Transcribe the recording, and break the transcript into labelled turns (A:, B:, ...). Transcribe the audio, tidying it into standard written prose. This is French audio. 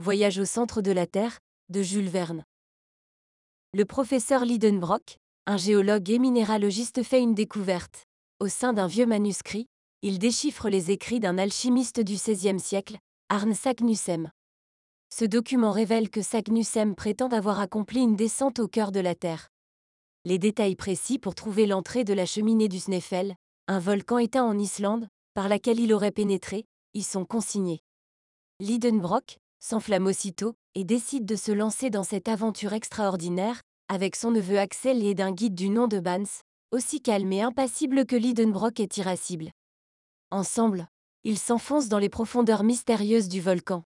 A: Voyage au centre de la Terre, de Jules Verne. Le professeur Lidenbrock, un géologue et minéralogiste, fait une découverte. Au sein d'un vieux manuscrit, il déchiffre les écrits d'un alchimiste du XVIe siècle, Arne Saknussemm. Ce document révèle que Saknussemm prétend avoir accompli une descente au cœur de la Terre. Les détails précis pour trouver l'entrée de la cheminée du Snæfell, un volcan éteint en Islande, par laquelle il aurait pénétré, y sont consignés. Lidenbrock s'enflamme aussitôt et décide de se lancer dans cette aventure extraordinaire, avec son neveu Axel et d'un guide du nom de Bans, aussi calme et impassible que Lidenbrock est irascible. Ensemble, ils s'enfoncent dans les profondeurs mystérieuses du volcan.